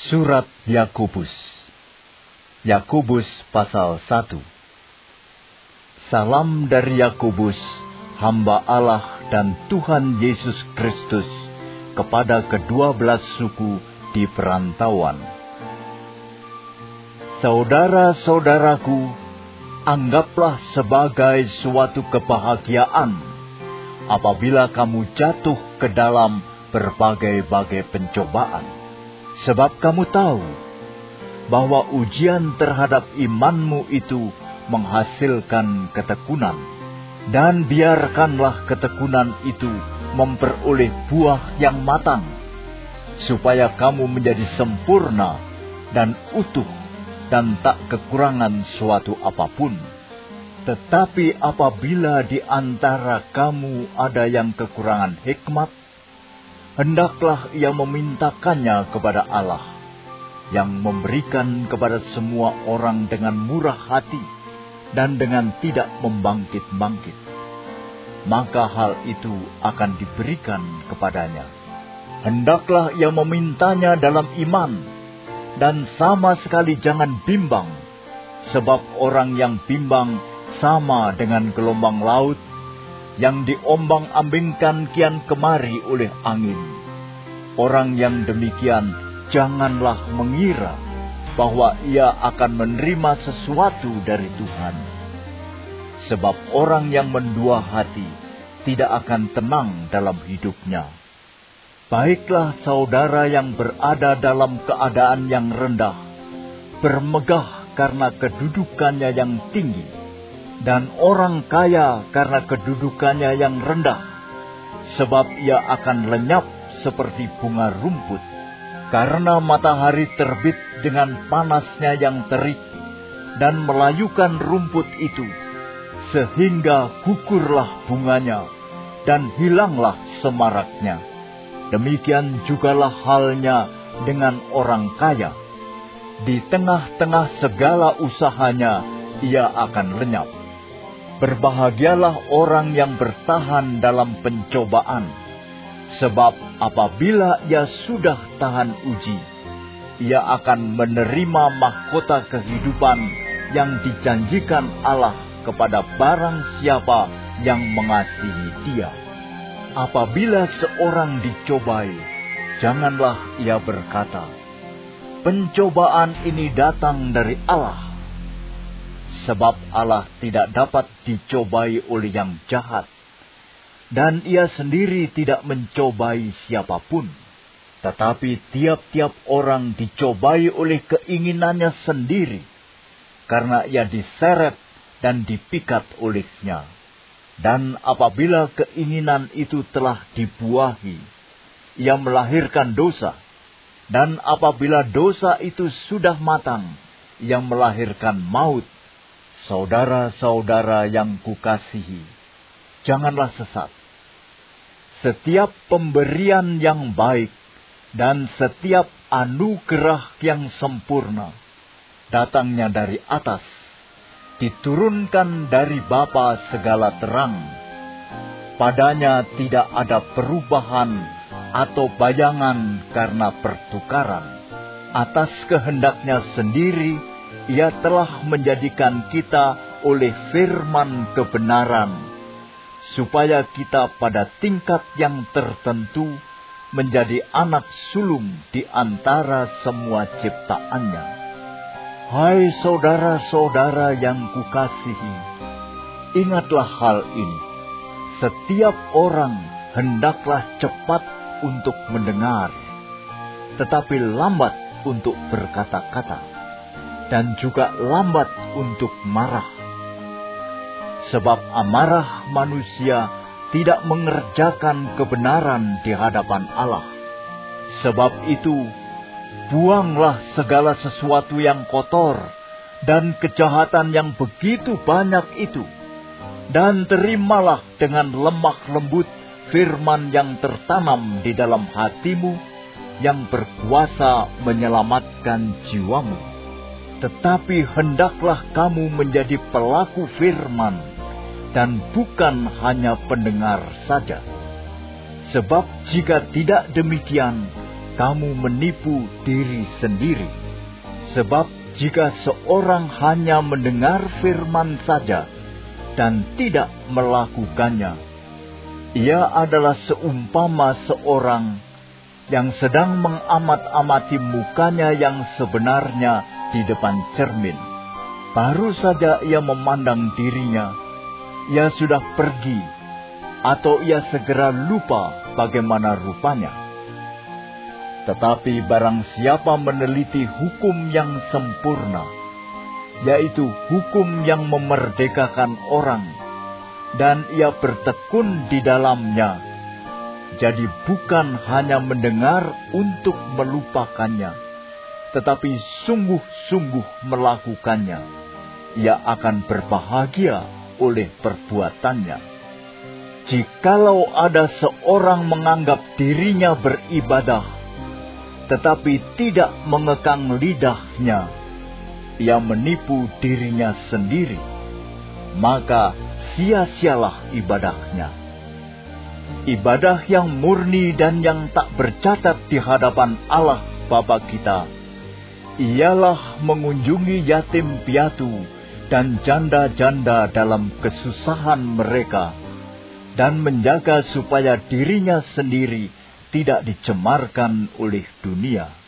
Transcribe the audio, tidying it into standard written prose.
Surat Yakobus. Yakobus pasal 1. Salam dari Yakobus, hamba Allah dan Tuhan Yesus Kristus, kepada ke-12 suku di perantauan. Saudara-saudaraku, anggaplah sebagai suatu kebahagiaan apabila kamu jatuh ke dalam berbagai-bagai pencobaan. Sebab kamu tahu bahwa ujian terhadap imanmu itu menghasilkan ketekunan. Dan biarkanlah ketekunan itu memperoleh buah yang matang, supaya kamu menjadi sempurna dan utuh dan tak kekurangan suatu apapun. Tetapi apabila di antara kamu ada yang kekurangan hikmat, hendaklah ia memintakannya kepada Allah, yang memberikan kepada semua orang dengan murah hati dan dengan tidak membangkit-bangkit. Maka hal itu akan diberikan kepadanya. Hendaklah ia memintanya dalam iman, dan sama sekali jangan bimbang, sebab orang yang bimbang sama dengan gelombang laut, yang diombang-ambingkan kian kemari oleh angin. Orang yang demikian janganlah mengira bahwa ia akan menerima sesuatu dari Tuhan. Sebab orang yang mendua hati tidak akan tenang dalam hidupnya. Baiklah saudara yang berada dalam keadaan yang rendah, bermegah karena kedudukannya yang tinggi, dan orang kaya karena kedudukannya yang rendah, sebab ia akan lenyap seperti bunga rumput, karena matahari terbit dengan panasnya yang terik, dan melayukan rumput itu, sehingga gugurlah bunganya, dan hilanglah semaraknya. Demikian jugalah halnya dengan orang kaya. Di tengah-tengah segala usahanya, ia akan lenyap. Berbahagialah orang yang bertahan dalam pencobaan, sebab apabila ia sudah tahan uji, ia akan menerima mahkota kehidupan yang dijanjikan Allah kepada barang siapa yang mengasihi Dia. Apabila seorang dicobai, janganlah ia berkata, "Pencobaan ini datang dari Allah." Sebab Allah tidak dapat dicobai oleh yang jahat, dan ia sendiri tidak mencobai siapapun. Tetapi tiap-tiap orang dicobai oleh keinginannya sendiri, karena ia diseret dan dipikat olehnya. Dan apabila keinginan itu telah dibuahi, ia melahirkan dosa. Dan apabila dosa itu sudah matang, ia melahirkan maut. Saudara-saudara yang kukasihi, janganlah sesat. Setiap pemberian yang baik dan setiap anugerah yang sempurna datangnya dari atas, diturunkan dari Bapa segala terang. Padanya tidak ada perubahan atau bayangan karena pertukaran. Atas kehendaknya sendiri, Ia telah menjadikan kita oleh firman kebenaran, supaya kita pada tingkat yang tertentu menjadi anak sulung di antara semua ciptaannya. Hai saudara-saudara yang kukasihi, ingatlah hal ini. Setiap orang hendaklah cepat untuk mendengar, tetapi lambat untuk berkata-kata, dan juga lambat untuk marah. Sebab amarah manusia tidak mengerjakan kebenaran di hadapan Allah. Sebab itu, buanglah segala sesuatu yang kotor dan kejahatan yang begitu banyak itu, dan terimalah dengan lemah lembut firman yang tertanam di dalam hatimu, yang berkuasa menyelamatkan jiwamu. Tetapi hendaklah kamu menjadi pelaku firman, dan bukan hanya pendengar saja. Sebab jika tidak demikian, kamu menipu diri sendiri. Sebab jika seorang hanya mendengar firman saja dan tidak melakukannya, ia adalah seumpama seorang yang sedang mengamat-amati mukanya yang sebenarnya di depan cermin. Baru saja ia memandang dirinya, ia sudah pergi, atau ia segera lupa bagaimana rupanya. Tetapi barang siapa meneliti hukum yang sempurna, yaitu hukum yang memerdekakan orang, dan ia bertekun di dalamnya, jadi bukan hanya mendengar untuk melupakannya, tetapi sungguh-sungguh melakukannya, ia akan berbahagia oleh perbuatannya. Jikalau ada seorang menganggap dirinya beribadah, tetapi tidak mengekang lidahnya, ia menipu dirinya sendiri, maka sia-sialah ibadahnya. Ibadah yang murni dan yang tak bercacat di hadapan Allah Bapa kita ialah mengunjungi yatim piatu dan janda-janda dalam kesusahan mereka, dan menjaga supaya dirinya sendiri tidak dicemarkan oleh dunia.